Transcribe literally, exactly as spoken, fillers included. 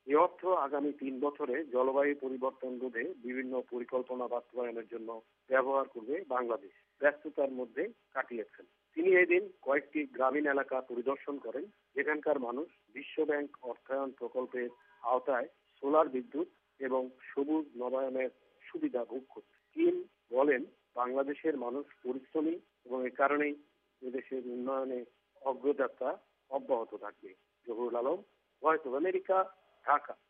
এই অর্থ আগামী তিন বছরে জলবায়ু পরিবর্তন রোধে বিভিন্ন পরিকল্পনা বাস্তবায়নের জন্য ব্যবহার করবে বাংলাদেশ। ব্যস্ততার মধ্যে কাটিয়েছেন তিনি। এদিন কয়েকটি গ্রামীণ এলাকা পরিদর্শন করেন, যেখানকার মানুষ বিশ্বব্যাংক অর্থায়ন প্রকল্পের আওতায় সোলার বিদ্যুৎ এবং সবুজ নবায়নের সুবিধা ভোগ করছে। কিম বলেন, বাংলাদেশের মানুষ পরিশ্রমী এবং এ কারণেই এদেশের উন্নয়নে অগ্রযাত্রা অব্যাহত থাকবে। Zahurul Alam, Voice of America, Dhaka.